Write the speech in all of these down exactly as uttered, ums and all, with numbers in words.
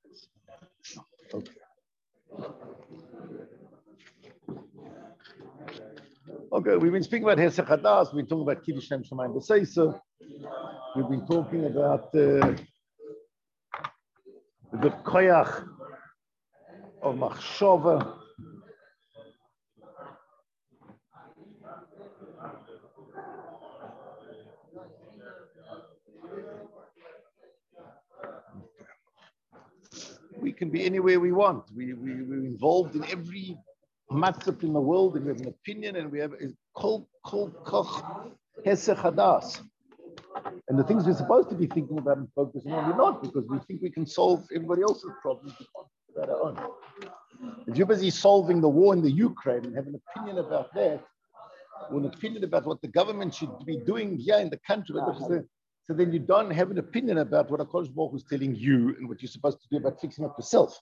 Okay. Okay, we've been speaking about Hesech Hadas, we've been talking about Kiddush Shem Shemayim B'Seisa, we've been talking about uh, the koyach of Machshava. We can be anywhere we want. We, we, we're involved in every matzah in the world, and we have an opinion, and we have kol kol koch hesech hadas. And the things we're supposed to be thinking about and focusing on, we're not, because we think we can solve everybody else's problems without our own. If you're busy solving the war in the Ukraine and have an opinion about that, or an opinion about what the government should be doing here in the country, so then you don't have an opinion about what HaKadosh Baruch Hu is telling you and what you're supposed to do about fixing up yourself.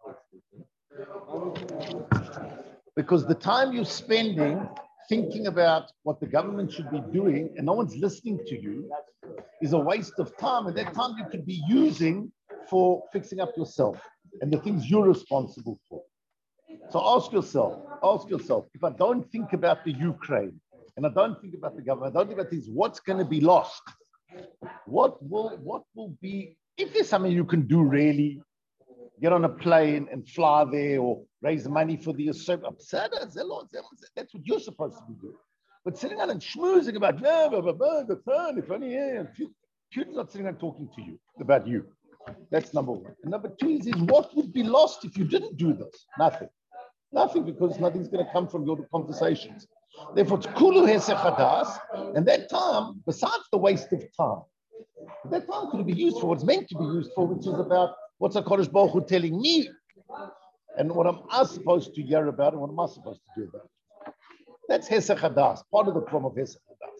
Because the time you're spending thinking about what the government should be doing and no one's listening to you is a waste of time, and that time you could be using for fixing up yourself and the things you're responsible for. So ask yourself, ask yourself, if I don't think about the Ukraine and I don't think about the government, I don't think about things, what's going to be lost? What will what will be, if there's something you can do really, get on a plane and fly there or raise money for the Yosef, that's what you're supposed to be doing. But sitting down and schmoozing about, yeah, blah, blah, blah, the turn, if only, yeah, Putin's not sitting there talking to you about you. That's number one. And number two is, is what would be lost if you didn't do this? Nothing. Nothing, because nothing's going to come from your conversations. Therefore, it's kulu hesech hadas, and that time, besides the waste of time, that time could be used for what's meant to be used for, which is about what's HaKadosh Baruch Hu telling me, and what am I supposed to hear about, and what am I supposed to do about it. That's hesech hadas, part of the problem of hesech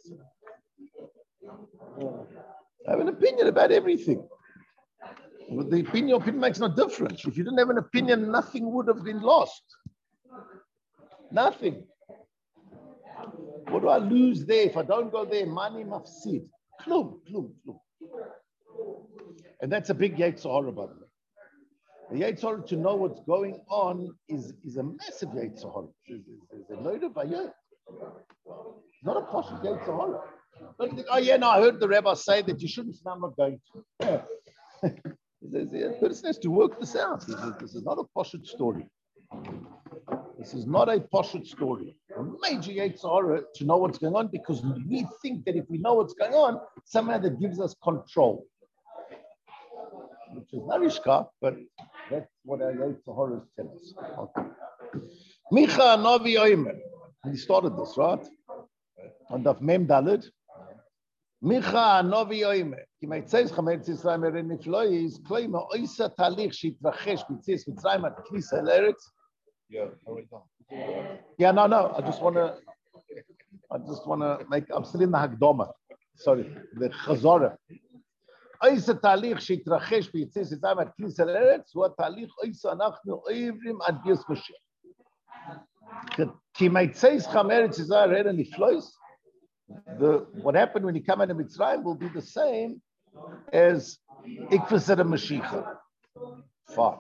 hadas. I have an opinion about everything. But the opinion, opinion makes no difference. If you didn't have an opinion, nothing would have been lost. Nothing. What do I lose there if I don't go there? Money mafsid. Klum, klum, klum. And that's a big Yetzer Hara, by the way. The Yetzer Hara, to know what's going on, is, is a massive Yetzer Hara. It's a load of ayah. It's not a posh Yetzer Hara. Don't think, oh yeah, no, I heard the rabbi say that you shouldn't, so I'm not going to. The person has to work this out. This is, this is not a poshut story. This is not a poshut story. A major Yetzer Hara to know what's going on, because we think that if we know what's going on, somehow that gives us control. Which is narishka, but that's what our Yetzer Haras tell us. Okay. Micha Novi Oimer. He started this, right? On Daf Mem Daled. Micha Novi Oimer. Ki meitzes chametz Yisrael meren niflois, kloi ma'oisa talich shitrachesh b'tzis Mitzrayim at Knisa Eretz. Yeah, already done. Yeah, no, no. I just want to. I just want to make. I'm still in the Hagdoma. Sorry, the Chazorah. Oisa talich shitrachesh b'tzis Mitzrayim at Knisa Eretz. Hu talich oisa anachnu oivrim ad Yos Mashiach. Ki meitzes chametz Yisrael meren niflois. The what happened when he came into Mitzrayim will be the same as Ikfus at a Mashiach. Fine.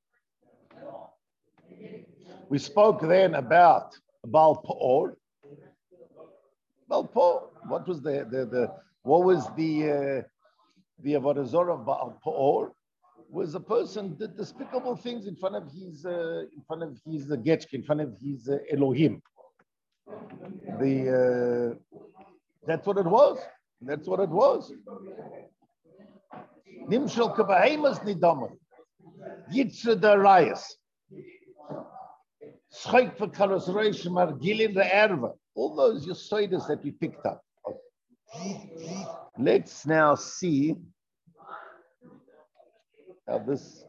We spoke then about Baal Peor. Baal Peor. What was the the, the what was the uh, the Avodah Zorah of Baal Peor? Was a person did despicable things in front of his uh, in front of his uh, Getchke, in front of his uh, Elohim. The uh, that's what it was. That's what it was. Nimshel kabahemas nidaman. Yitzra darayas. Schoik for karos margilin the erva. All those yosoidas that we picked up. Let's now see how this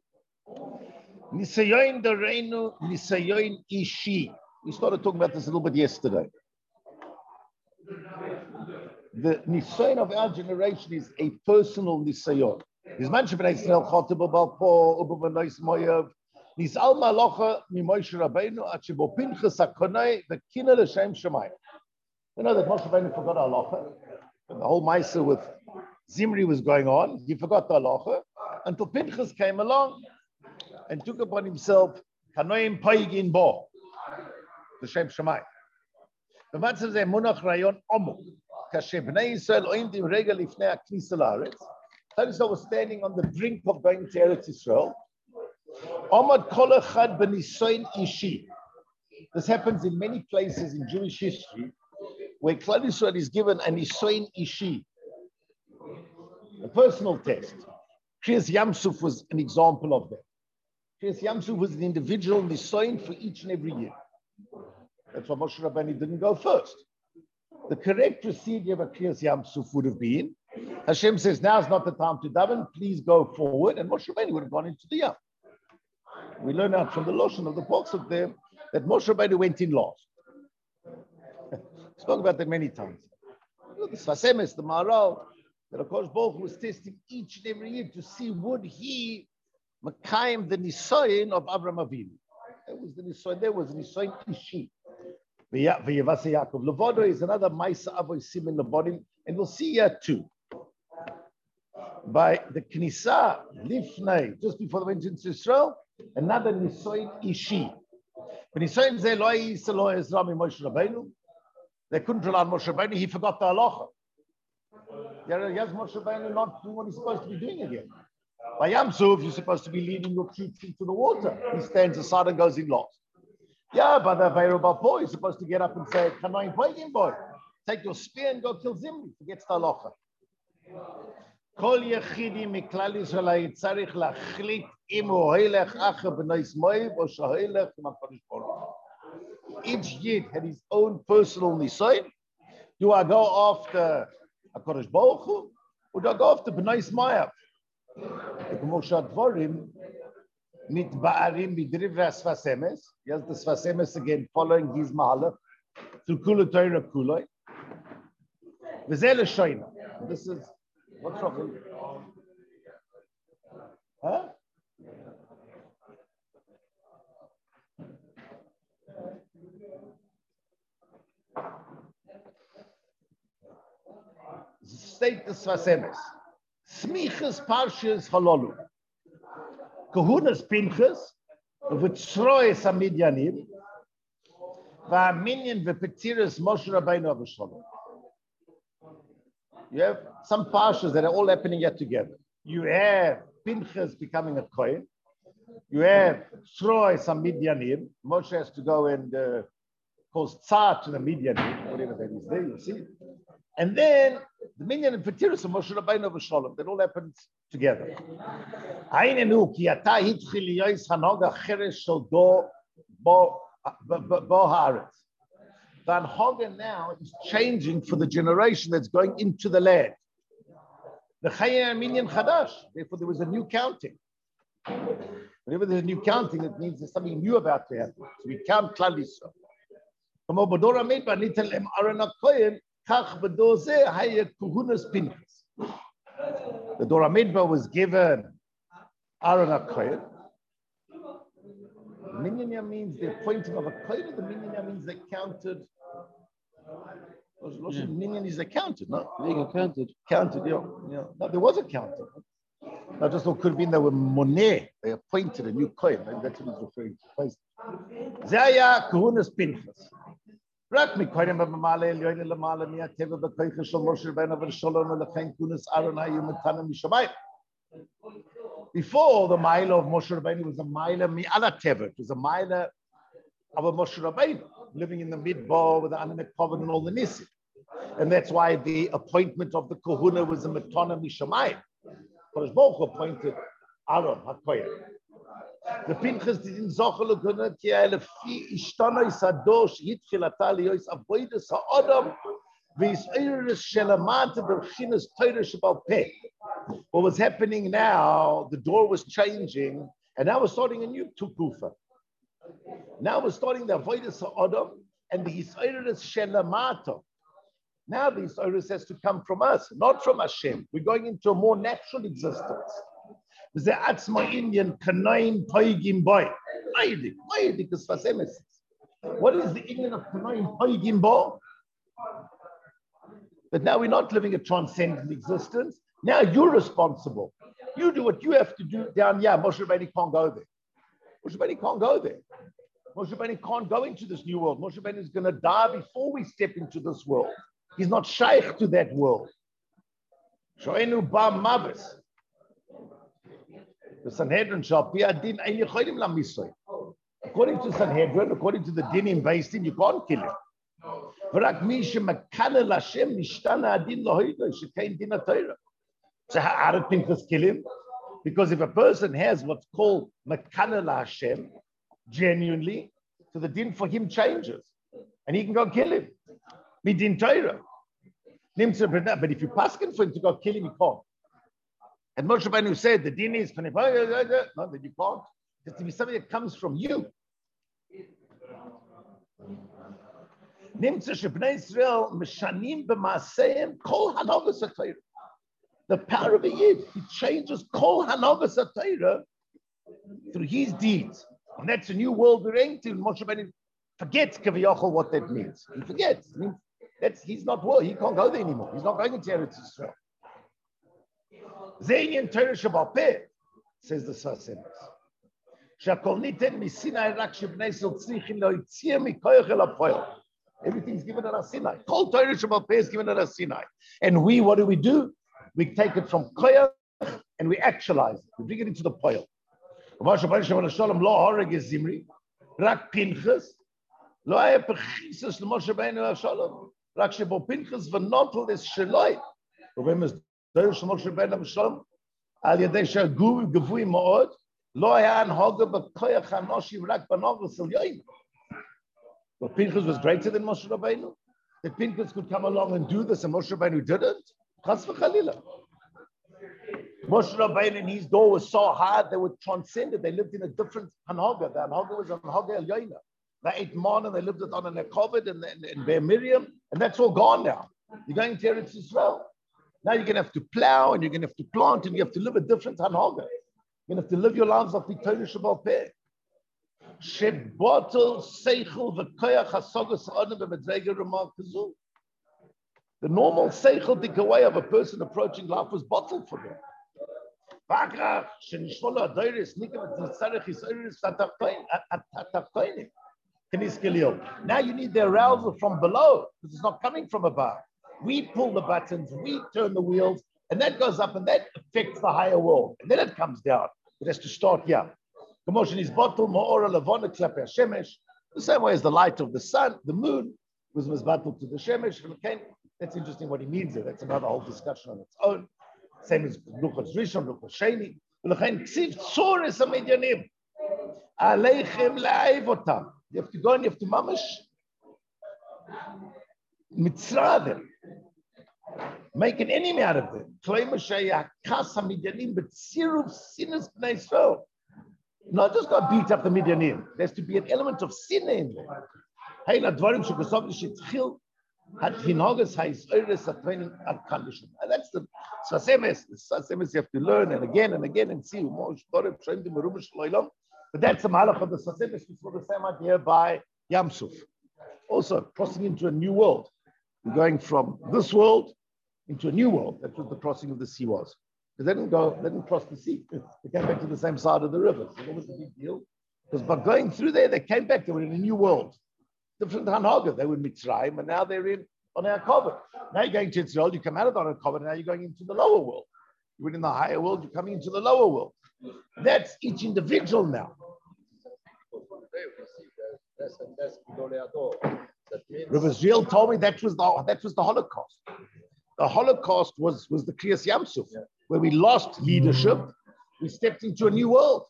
Nisayoin Dareinu, Nisayoin Ishi. We started talking about this a little bit yesterday. The Nisayon of our generation is a personal Nisayon. His man Shebnei Yisrael Chotev Balpo, Ubu B'Nois Moyav, Nis Al Malocha Mimosh Rabbeinu, Achebo Pinchas Hakonai, the Kina L'Shem Shemayim. You know that Moshe Rabbeinu forgot halacha. The whole Maisa with Zimri was going on. He forgot the halacha. until Pinchas came along and took upon himself Kanoim Paigin Bo, the Shem Shemai. The Matzah ze Munach Rayon Omu, Kashe Bnei Yisrael Oimdim Regel Lifnei HaKnisa La'aretz. Yisrael was standing on the brink of going to Eretz Yisrael. Omad Kol Echad B'Nisoyin Ishi. This happens in many places in Jewish history, where Klal Yisrael is given an Nisoyin Ishi, a personal test. Kriyas Yamsuf was an example of that. Kriyas Yamsuf was an individual Nisoyin for each and every year. That's why Moshe Rabbeinu didn't go first. The correct procedure of a Kriyas Yamsuf would have been, Hashem says, now is not the time to daven, please go forward, and Moshe Rabbeinu would have gone into the Yam. We learn out from the Lashon of the Pasuk there that Moshe Rabbeinu went in last. Spoke about that many times. You know, the Sfas Emes, the Maharal, that HaKadosh Baruch Hu was testing each and every year to see would he Makayim the Nisoyin of Avraham Avinu. That was the Nisoyin. There was the Nisoyin Ishi. V'yavase Yaakov Levodo is another Maisa Avoy Simin Levodim, and we'll see here too. By the Knisa Lifnei, just before they went into Israel, another Nisoyin Ishi. When Nisoyin Zeh Lo Yisa Lo Ezra Mi Moshe Rabbeinu, they couldn't rely on Moshe Rabbeinu. He forgot the halacha. Yes, Moshe Rabbeinu not doing what he's supposed to be doing again. By Yam Suf, you're supposed to be leading your troops into the water. He stands aside and goes in last. Yeah, but the Vayro Bapo is supposed to get up and say, Kanoim Paigin boy, take your spear and go kill Zimri. Forgets the halacha. Kol yechidi miklal Yisrael tzarich lachlit im hu hoilech acher b'nois moiv or shahoilech im HaKadosh Baruch Hu. Each yid had his own personal nisoyin. Do I go after HaKadosh Baruch Hu or do I go after b'nois moiv? כמו שהדבורים מתבארים בדברי השפת אמס. Yes, the Sfas Emes again following his mahalach through Kula Torah Kuloi. וזה לשוינה. This is what's wrong? Huh? State the Sfas Emes. Smichas Parshas Halolu. Kahunas Pinchas, V'tzroes Amidyanim, V'aminyan V'petiras Moshe Rabbeinu Avoshalom. You have some parshas that are all happening yet together. You have Pinchas becoming a Kohen. You have Tzroes Amidyanim. Moshe has to go and uh, cause tzar to the Midyanim, whatever that is there, you see. And then the minyan and Petiris of Moshe Rabbeinu V'Shalom, that all happens together. Aynenu ki ata hitchil yois hanoga cheres shel do bo bo haaretz. The Haga now is changing for the generation that's going into the land. The Chayei Minyan Chadash. Therefore, there was a new counting. Whenever there's a new counting, it means there's something new about to happen. So we count Klal Yisrael. The Dor HaMidbar was given Aaron HaKohen. Minyan means the appointing of a Kohen. The Minyan means they counted. Yeah. Minyan is accounted, no? Being accounted. Counted, yeah. yeah. No, there was a counting. I just thought it could have been they were Moneh. They appointed a new Kohen. Maybe that's what he's referring to. Zaya Kahunas Pinchas. רק מקודם במעלה עליון למעלה מהטבע בכיחה של משה רבנו ושלום ולכן כונס אהרון היו מתנה משמיים. Before the mile of Moshe Rabbeinu was a mile mi'al teva. It was a mile of a Moshe Rabbeinu living in the midbar with the Anak Koven and all the Nisim. And that's why the appointment of the Kohuna was a Matana Mishamayim. Kodesh Baruch Hu appointed Aaron HaKohen. The Pinchas didn't zochel ukuna ki elefi ishtana isadosh yitchilata liyois avodas ha'adam v'yisayris shelamata b'chinas Torah shebal peh. What was happening now, the door was changing, and now we're starting a new tukufa. Now we're starting the avodas ha'adam and the yisayris shelamata. Now the yisayris has to come from us, not from Hashem. We're going into a more natural existence. What is the Indian of Kanoim Poigim Bo? But now we're not living a transcendent existence. Now you're responsible. You do what you have to do down here. Moshe Rabbeinu can't go there. Moshe Rabbeinu can't go there. Moshe Rabbeinu can't go into this new world. Moshe Rabbeinu is going to die before we step into this world. He's not shaykh to that world. Shoenu ba mavis. The Sanhedrin shall be a din ein yecholim la misoy. According to Sanhedrin, according to the din in based in, you can't kill him. V'rak mi shemakana l'Hashem nishtana adin lohoidoi shekein din ha'Torah. So how did Pinchas kill him? Because if a person has what's called makana l'Hashem, genuinely, so the din for him changes, and he can go kill him. Midin Torah. But if you paskin for him to go kill him, he can't. And Moshe Rabbeinu said the din is no, that you can't. It's to be something that comes from you. The power of a yid, he changes kol hanogas ha'Torah through his deeds, and that's a new world we're into. Moshe Rabbeinu forgets kaviyachol what that means. He forgets. I mean, that's he's not well. He can't go there anymore. He's not going into Eretz Yisrael. Zayin Torah Shabbat Peh, says the Sfas Emes. Shakol niten misinai rak shebnei Yisrael tzrichin lo yitzia mikoyach el hapoel. Everything's given at Sinai. Kol Torah Shabbat Peh is given at Sinai. And we, what do we do? We take it from koyach and we actualize it. We bring it into the poel. Moshe Rabbeinu Shalom lo hareg es Zimri, rak Pinchas lo haya pechisas leMoshe Rabbeinu Shalom. Rak shebo Pinchas v'notel es sheloi. Remember, Moshe Rabbeinu Shalom al yadei shagu gevui maod lo haya anhaga b'koyach hanoshim rak b'novel el yoyim. But Pinchas was greater than Moshe Rabbeinu. That Pinchas could come along and do this, and Moshe Rabbeinu didn't. Chas v'chalila. Moshe Rabbeinu and his door was so hard they were transcended. They lived in a different Hanhaga. The Hanhaga was an Hanhaga El Yoina. They ate manna, they lived it on an Ekovid and, and, and Be'er Miriam, and that's all gone now. You're going to Eretz Yisrael. Now you're going to have to plow and you're going to have to plant and you have to live a different Hanhaga. You're going to have to live your lives of Torah Shabbat Peh. Shebotel Seichel V'Koyach HaSogas Ha'odem B'Medrega Ramah Kazul. The normal Seichel Dikaway of a person approaching life was bottled for them. Now you need the arousal from below because it's not coming from above. We pull the buttons, we turn the wheels, and that goes up and that affects the higher world. And then it comes down. It has to start here. Commotion is bottled, the same way as the light of the sun, the moon was bottled to the Shemesh. That's interesting what he means there. That's another whole discussion on its own. Same as Luchos Rishon, Luchos Sheni. V'lechein ksiv tzores hamidyanim. Aleichem le'ayiv otam. You have to go and you have to mamash mitzrah them. Make an enemy out of them. Kloim Moshe yakas hamidyanim b'tziruv sinas b'nei Yisrael. Not just go beat up the Midyanim. There has to be an element of sin in there. Hey, na dvarim shekosov l'shetchil. Had hinogas ha'is oires a training and condition. And that's the Sfas Emes. The Sfas Emes you have to learn and again and again and see. But that's the malach of the Sfas Emes, which was the same idea by Yam Suf. Also, crossing into a new world. We're going from this world into a new world. That's what the crossing of the sea was. Because they didn't go, they didn't cross the sea. They came back to the same side of the river. So what was the big deal? Because by going through there, they came back. They were in a new world. Different Hanhaga. They were in Mitzrayim, and now they're in on our cover. Now you're going to Israel, you come out of the cover, and now you're going into the lower world. You were in the higher world, you're coming into the lower world. That's each individual now. Rabbi Israel told me that was the that was the Holocaust. The Holocaust was, was the Kriyas Yam Suf, yeah, where we lost leadership, we stepped into a new world.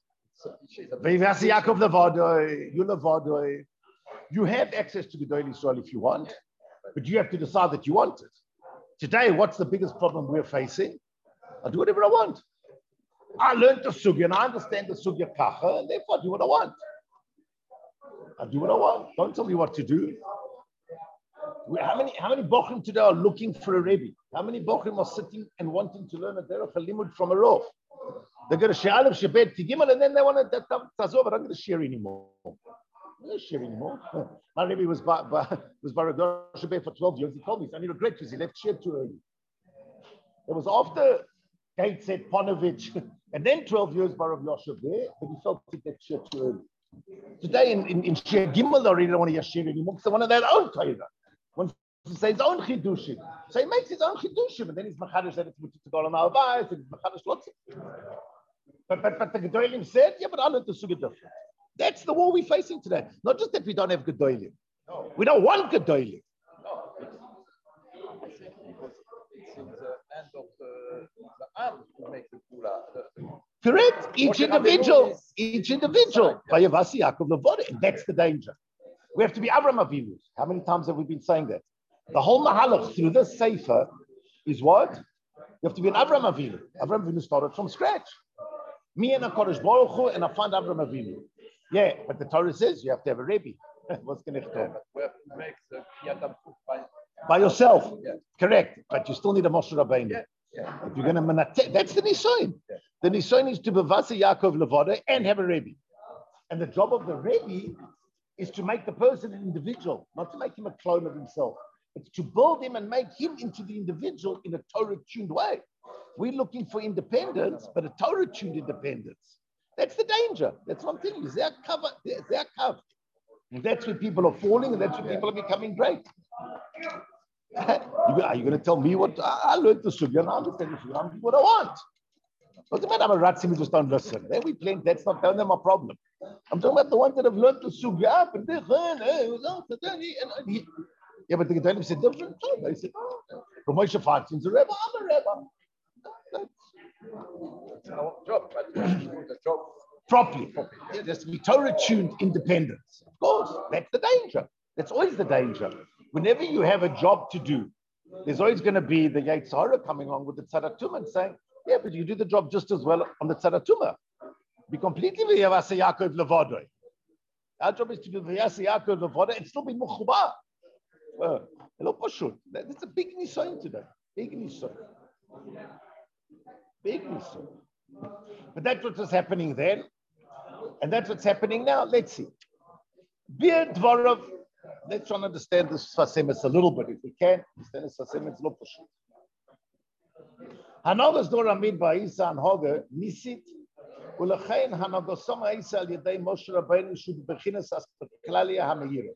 You have access to Gedolei Israel if you want, but you have to decide that you want it. Today, what's the biggest problem we're facing? I'll do whatever I want. I learned the sugya and I understand the sugya kacha, and therefore I do what I want. I do what I want. Don't tell me what to do. How many how many bochum today are looking for a rebbe? How many bochum are sitting and wanting to learn a derech halimud from a rov? They're going to share aleph shebet tigimel, and then they want to tazov. I'm not going to share anymore. I'm not going to share anymore. My rebbe was by, by was by Rav Shebet for twelve years. He told me, so I regret because he left share too early. It was after Gates said Ponovich, and then twelve years Barav Yoshev there, but he felt to get share too early. Today in, in, in Shir Gimel, they already don't want to hear Shir anymore because they want their own Torah. Wants to say his own Chidushim. So he makes his own Chidushim, and then he's Machadish that it's to go on our bias, and Machadish lots of But, but, but the Gedolim said, yeah, but I learned the Suga different. That's the war we're facing today. Not just that we don't have Gedolim. No. We don't want Gedolim. No, it's, because it's in the hand of the, the arm to make the Kula. Correct. Each individual. Each individual. Vayavasi Yaakov Levada. And that's the danger. We have to be Avram Avinu. How many times have we been saying that? The whole Mahalach through this Sefer is what? You have to be an Avram Avinu. Avram Avinu started from scratch. Me and a Kodesh Baruch Hu, and I find Avram Avinu. Yeah, but the Torah says you have to have a Rebbe. What's going to happen? We have to make the Kriyat by, by yourself. Yeah. Correct. But you still need a Moshe Rabbeinu. Yeah. Yeah. If you're going to manate, that's the Nisoin. Yeah. The Nisoin is to bevasa Yaakov Levada and have a Rebbe. And the job of the Rebbe is to make the person an individual, not to make him a clone of himself. It's to build him and make him into the individual in a Torah-tuned way. We're looking for independence, but a Torah-tuned independence. That's the danger. That's one thing. Is their cover? Their cover. And that's where people are falling, and that's where people are becoming great. Are you going to tell me what I learned the sugya? And I understand what I want. Doesn't matter. I'm a ratsim who just don't listen. Then we play. That's not them my problem. I'm talking about the ones that have learned the sugya. And they, yeah, but the Gedolim said different. They said, oh, Ramosha Farsin's a rebbe. I'm a rebbe. That's our job, but the job properly. properly. It has to be Torah-tuned independence. Of course, that's the danger. That's always the danger. Whenever you have a job to do, there's always going to be the Yetzer Hara coming along with the Tzaratum and saying, yeah, but you do the job just as well on the Tzaratumah. Be completely V'yavasa Yaakov Levada. Our job is to do V'yavasa Yaakov Levada and still be Mukhubah. Well, that's a big nisayon today. Big nisayon. Big nisayon. But that's what was happening then. And that's what's happening now. Let's see. Bir Dvorov. Let's try and understand this Sfasemis a little bit, if we can. Understand this Sfasemis lo pashut. Hanogas dor amid ba'isa and hoga nisit ulechein hanogosam ha'isa al yedei Moshe Rabbeinu shud bechinas as klalia ha'meira.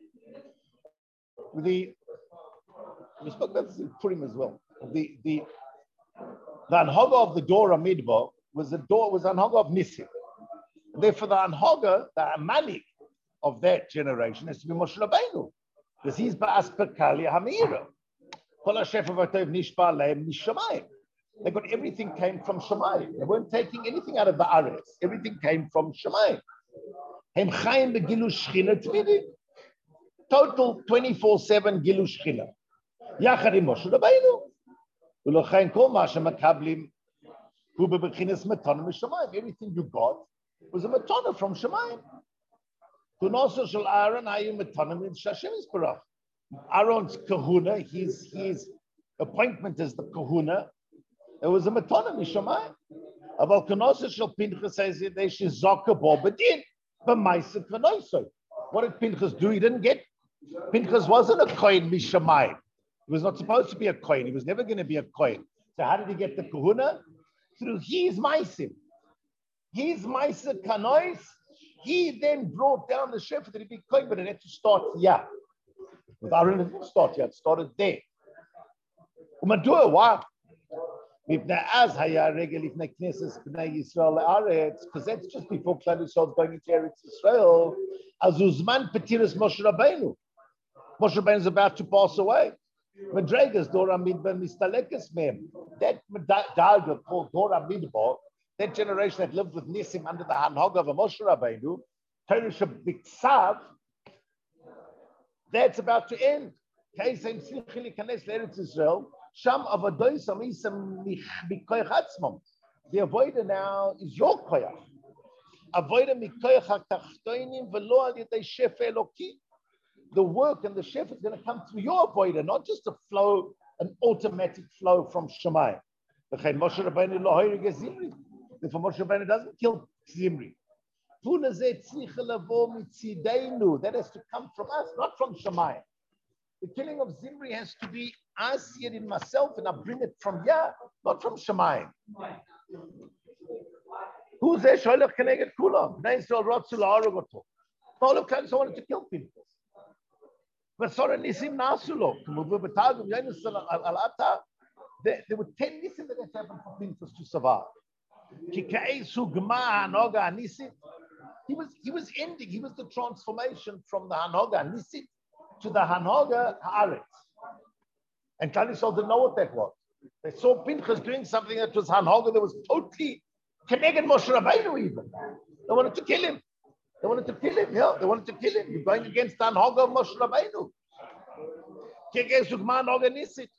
The we spoke about this in Purim as well. The the the anhaga of the Dor Amidbar was the door was anhaga of Nisim. Therefore, the anhaga, the Amalik of that generation has to be Moshe Rabbeinu, because he's ba'as perkalia hamira. Kol ha'shef avotov nishba lehem mishamayim. They got everything came from Shemayim. They weren't taking anything out of the Aretz. Everything came from Shemayim. Hem chayim begilu shchina tmidi. Total twenty-four seven Gilu Shechina. Yachad im Moshe Rabbeinu. Ulochein kol ma shemakablim hu bebechinas matana mishamayim. Everything you got was a matana from Shemayim. Kunoso shel Aaron hayu matana min Hashem yisbarach. Aaron's kahuna, his his appointment as the kahuna, it was a matana mishamayim. Aval kunoso shel Pinchas says they shizaka bo bedin b'maisa kanoso. What did Pinchas do? He didn't get. Pinchas wasn't a kohen mishamayim. He was not supposed to be a kohen. He was never going to be a kohen. So how did he get the kahuna? Through his maisim. His maisa kanois. He then brought down the shepherd that he be kohen, but it had to start here. With Aaron, it didn't start here. It started there. Umadua, why? Because that's just before Klal Yisrael going into Eretz Yisrael. Azuzman Petiris Moshe Rabbeinu. Moshe Rabbeinu is about to pass away. Madregas Dora Midbar Mistalekes Mem. That Dalga called Dora Midbar, that generation that lived with Nisim under the Hanhog of Moshe Rabbeinu, Teresh Biksav, that's about to end. Kaisem Slichili Kanes Eretz Yisrael. Sham Avodah Samisam Mikoyach Atzmam. The avodah now is your koyach. Avodah Mikoyach Tachtoinim Velo Al Yedei Shef Eloki. The work and the chef is going to come through your avodah, not just a flow, an automatic flow from Shemayim. Therefore, Moshe Rabbeinu doesn't kill Zimri. That has to come from us, not from Shemayim. The killing of Zimri has to be, I see it in myself and I bring it from here, not from Shemayim. Who's there? Sholech Keneged Kulam. Bnei Yisrael Rotzu La'arog Oto. All of Klal Yisrael wanted to kill Pinchas. But Sora Nisim Nasulo. There, there were ten nisim that had happened for Pinchas to survive. He was he was ending. He was the transformation from the Hanoga Nisim to the Hanoga Haaretz. And Klal Yisrael didn't know what that was. They saw Pinchas doing something that was Hanoga that was totally Keneged Moshe Rabbeinu even. They wanted to kill him. They wanted to kill him. Yeah, they wanted to kill him. You're going against the Hanoga of Moshe Rabbeinu. People understood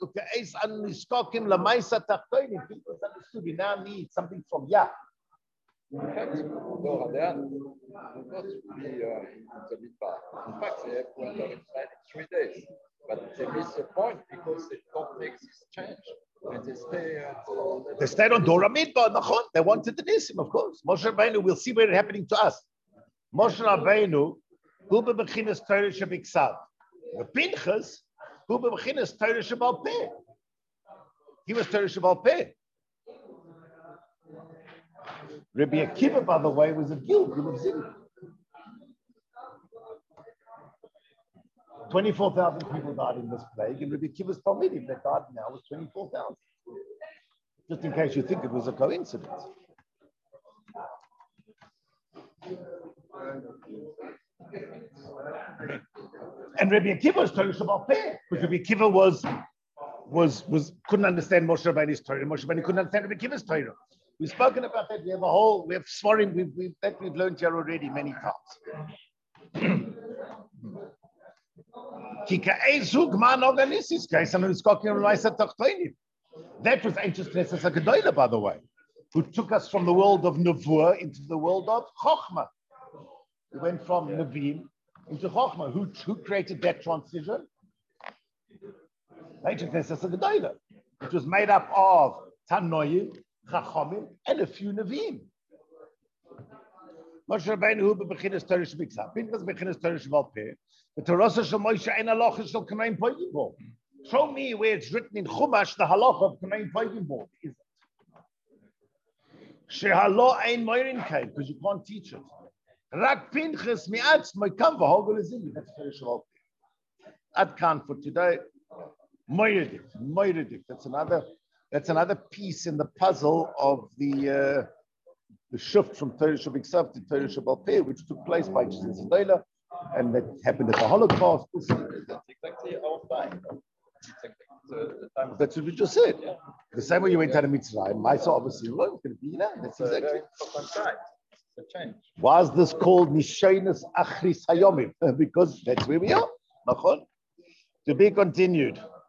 we now need something from Yah. In fact, Doradan would not be uh, in the midbar. In fact, they have to enter inside in three days. But they miss the point because they don't make this change. And they stay at uh, They stayed on Dora Midbar. They wanted the Nisim, of course. Moshe Rabbeinu, we'll see where it's happening to us. Moshe Rabbeinu, who be bechinas Torah shebiksav. The Pinchas, who be bechinas Torah shebal peh. He was Torah shebal peh. Rabbi Akiva, by the way, was a guild of Zimri. twenty-four thousand people died in this plague, and Rabbi Akiva's Talmidim that died now was twenty-four thousand. Just in case you think it was a coincidence. And Rabbi Akiva was Torah Shabbat Peh, because Rabbi Akiva was, was, was, couldn't understand Moshe Rabbeinu's Torah. Moshe Rabbeinu couldn't understand Rabbi Akiva's Torah. We've spoken about that. We have a whole, we have swearing, we've, we've, that we've learned here already many times. That was ancient Knesset HaGedolah, by the way, who took us from the world of Nevuah into the world of Chochmah. We went from Nevi'im into Chochmah. Who, who created that transition? Ancient Knesset HaGedolah, which was made up of Tanoim, Chachomim, and a few Nevi'im. Moshe Rabbeinu hu bechinas Torah shebiksav. Pinchas bechinas Torah shebal peh. The Torah shel Moshe ein halacha shel Kanaim poigim bo. Show me where it's written in Chumash the halacha of Kanaim poigim bo. Is it? Shehalo ein moirin kain, because you can't teach it. Rak Pinchas mi'atz moikam v'hogol ezim. That's Torah shebal peh. Ad kan for today. Moiridik, moiridik. That's another. That's another piece in the puzzle of the. Uh, the shift from Torah Shebiksav to Torah Shebal Peh, which took place by Jesus Zedela, and that happened at the Holocaust. That's exactly our time. Exactly the, the time. That's what we just said. Yeah. The same way you went out of Mitzrayim, Maisa obviously was going to be there. That's exactly. Very important time. It's a change. Why is this called Nishaynus Achris Hayomim? Because that's where we are. To be continued.